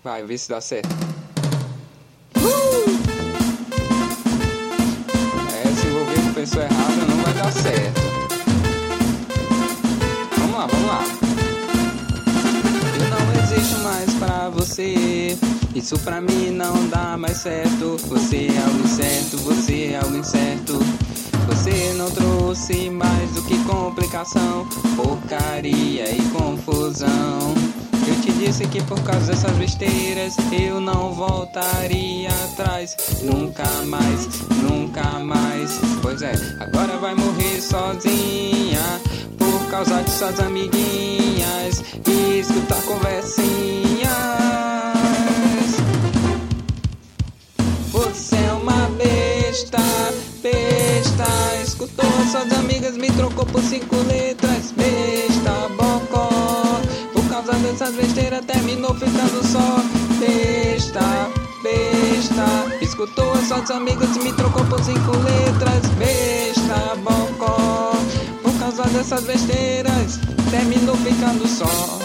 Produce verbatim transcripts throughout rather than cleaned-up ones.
Vai, vê se dá certo. Uh! É, se envolver com pessoa errada não vai dar certo. Vamos lá, vamos lá. Eu não existo mais pra você. Isso pra mim não dá mais certo. Você é algo incerto, você é algo incerto. Você não trouxe mais do que complicação, porcaria e confusão. Eu te disse que por causa dessas besteiras eu não voltaria atrás. Nunca mais, nunca mais. Pois é, agora vai morrer sozinha por causa de suas amiguinhas e escutar conversinhas. Você é uma besta, besta. Escutou suas amigas, me trocou por cinco letras. Besta, bocó. Por causa dessas besteiras terminou ficando só. Besta, besta. Escutou suas amigas, me trocou por cinco letras. Besta, bocó. Por causa dessas besteiras terminou ficando só.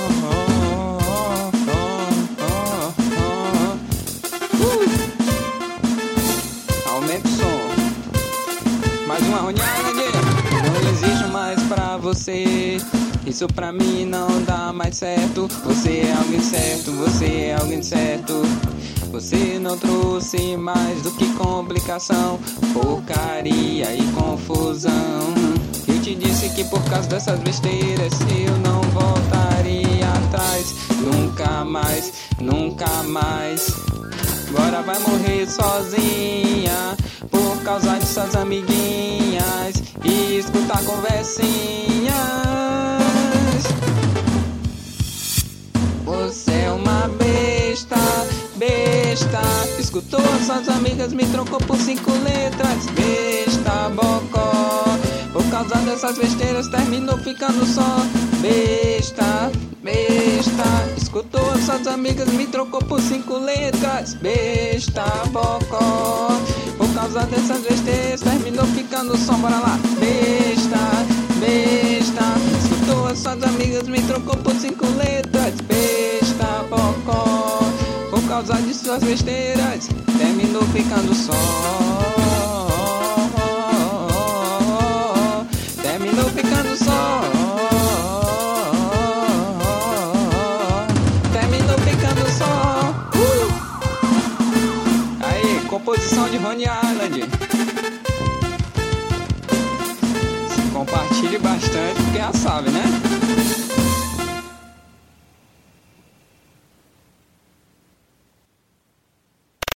Aumenta o som. Mais uma ronhada de não existe mais pra você. Isso pra mim não dá mais certo. Você é algo incerto, você é algo incerto. Você não trouxe mais do que complicação, porcaria e confusão. Eu te disse que por causa dessas besteiras eu não voltaria atrás. Nunca mais, nunca mais. Agora vai morrer sozinha por causa de suas amiguinhas e escutar conversinhas. Você é uma besta, besta. Escutou suas amigas, me trocou por cinco letras. Besta, bocó. Por causa dessas besteiras terminou ficando só. Besta, besta. Escutou suas amigas, me trocou por cinco letras. Besta, bocó. Por causa dessas besteiras terminou ficando só. Bora lá. Besta, besta. Escutou suas amigas, me trocou por cinco letras. Besta, bocó. Por causa de suas besteiras terminou ficando só. Terminou ficando só. Terminou ficando só. Uh! Aí, composição de Rhode Island. Compartilhe bastante, porque já sabe, né?